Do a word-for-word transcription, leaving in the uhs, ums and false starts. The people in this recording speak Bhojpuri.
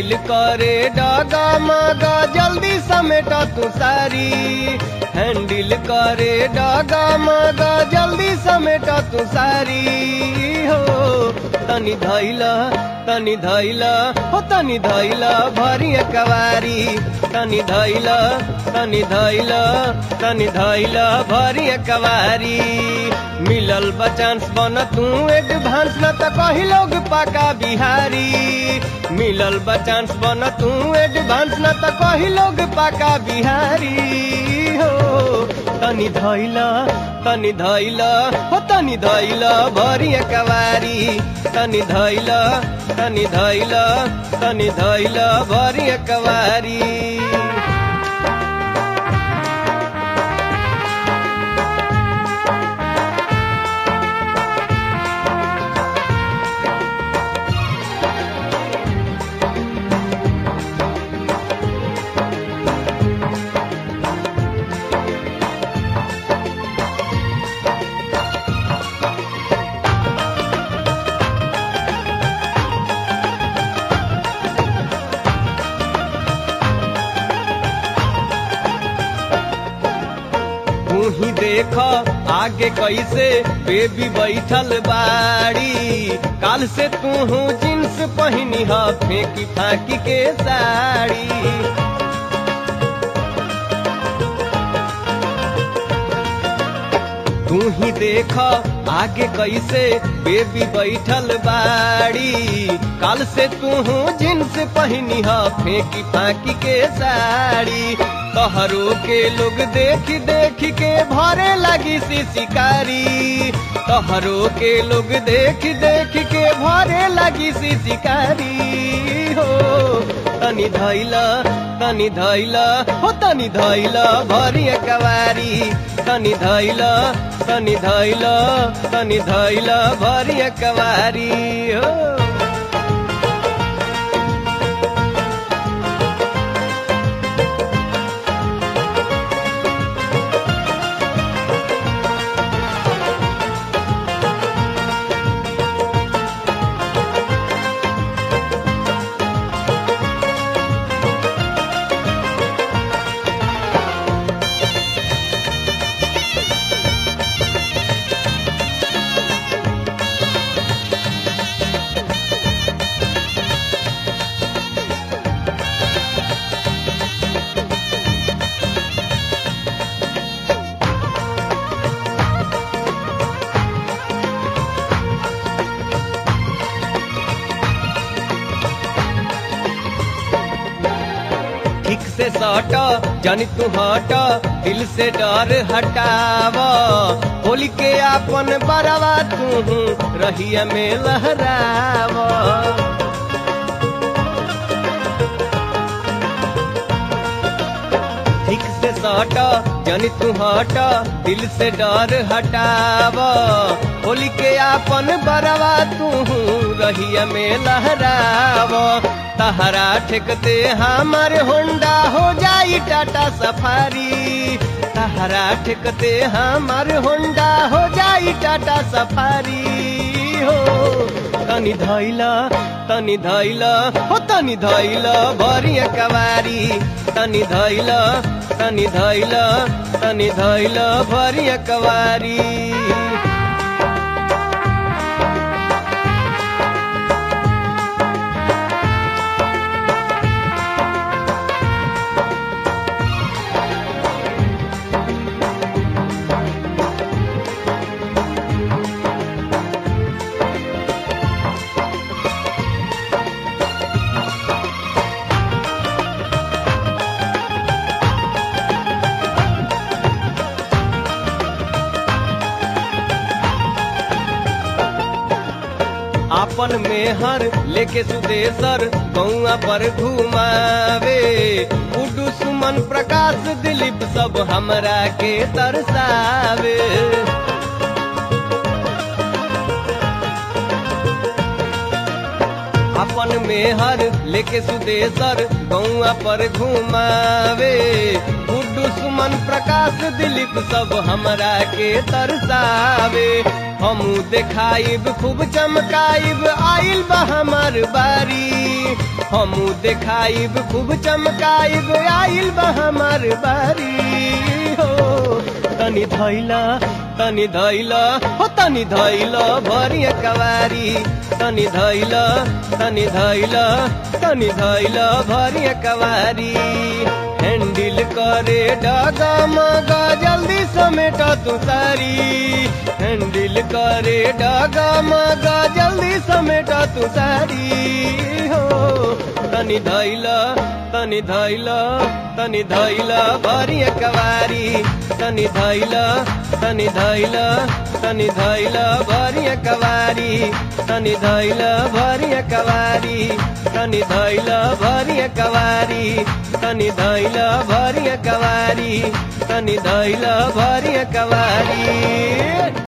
हैंडल करे डगा मगा जल्दी समेट तू सारी हैंडल करे डगा मगा जल्दी समेट तू सारी हो तनी धैला तनी धैला हो तनी धैला भरी कवारी तनी धैला तनी धैला तनी धैला भरी कवारी मिलल बचांस बन तू एडवांस न त कही लोग पाका बिहारी मिलल बचांस बन तू एडवांस न त कही लोग पाका बिहारी हो तनी धैला तनी धैला हो तनी धैला भरी कवारी तनी धैला तनी धैला तनी धैला भरी कवारी ही देख आगे कैसे बेबी बैठल बाड़ी काल से तू हूँ जींस पहनी हा फेंकी फाकी के साड़ी तू ही देख आगे कैसे बेबी बैठल बाड़ी काल से तू हूँ जींस पहनी हा फेंकी फाकी के साड़ी तोहरो के लोग देख देख के भरे लगी सी शिकारी तोहरो के लोग देख देख के भरे लगी सी शिकारी हो तनी धैला तनी धैला हो तनी धैला भरी कवारी तनी धैला तनी धैला तनी धैला भरी कवारी हो ठीक से सटा जानी तू हटा दिल से डर हटावा होली के आपन बरवा तू रहिया में लहरावा ठीक से सटा जानी तू हटा दिल से डर हटावा होली के आपन बरवा तू रहिया में लहरावा तहरा ठेकते हमारे होंडा हो जाई टाटा सफारी तहरा ठेकते हमारे होंडा हो जाई टाटा सफारी हो तनी धैला तनी धैला हो तनी धैला भरी कवारी तनी धैला तनी धैला तनी धैला भरी कवारी आपन मेहर लेके सुदेशर गौआ पर घुमावे उडू सुमन प्रकाश दिलीप सब हमरा के तरसावे अपन मेहर लेके सुदेशर गौआ पर घुमावे उडू सुमन प्रकाश दिलीप सब हमरा के तरसावे हमू देखाइब खूब चमकाइब आइल आइल बा हमार बारी हमू देखाइब खूब चमकाइब आइल बा हमार बारी हो तनी धैला तनी धैला हो तनी धैला भरिया कवारी तनी धैला तनी धैला तनी धैला भरिया कवारी हैंडल करे डगा मगा जल्दी समेट तू सारी हैंडल करे डगा मगा जल्दी समेट तू सारी हो तनी धैला तनी धैला तनी धैला भरिया कवारी तनी धैला तनी धैला तनी धैला भरिया कवारी तनी धैला भरिया कवारी तनी धैला भरिया कवारी तनी धैला भरिया कवारी तनी धैला भरिया कवारी।